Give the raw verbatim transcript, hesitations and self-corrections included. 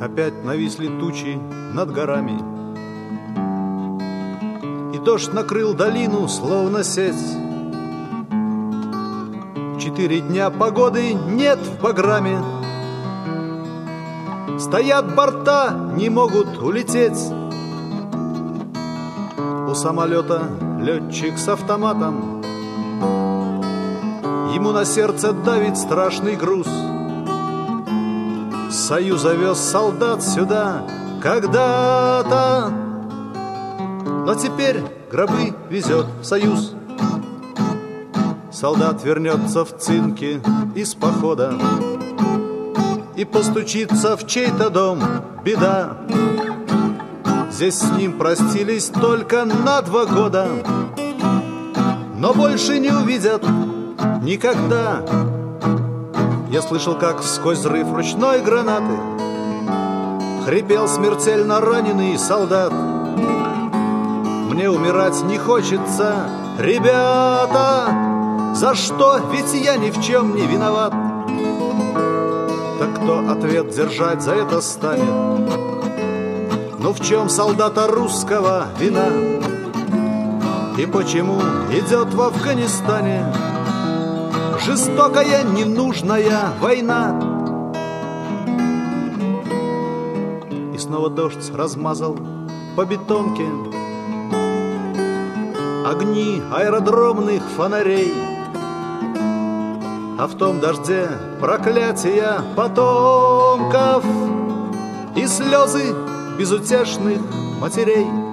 Опять нависли тучи над горами, и дождь накрыл долину, словно сеть. Четыре дня погоды нет в программе, стоят борта, не могут улететь. У самолета летчик с автоматом, ему на сердце давит страшный груз. Союз завез солдат сюда когда-то, но теперь гробы везет Союз. Солдат вернется в цинке из похода и постучится в чей-то дом, беда. Здесь с ним простились только на два года, но больше не увидят никогда. Я слышал, как сквозь взрыв ручной гранаты хрипел смертельно раненый солдат. Мне умирать не хочется, ребята, за что? Ведь я ни в чем не виноват. Так кто ответ держать за это станет? Но в чем солдата русского вина? И почему идет в Афганистане жестокая, ненужная война? И снова дождь размазал по бетонке огни аэродромных фонарей, а в том дожде проклятия потомков и слезы безутешных матерей.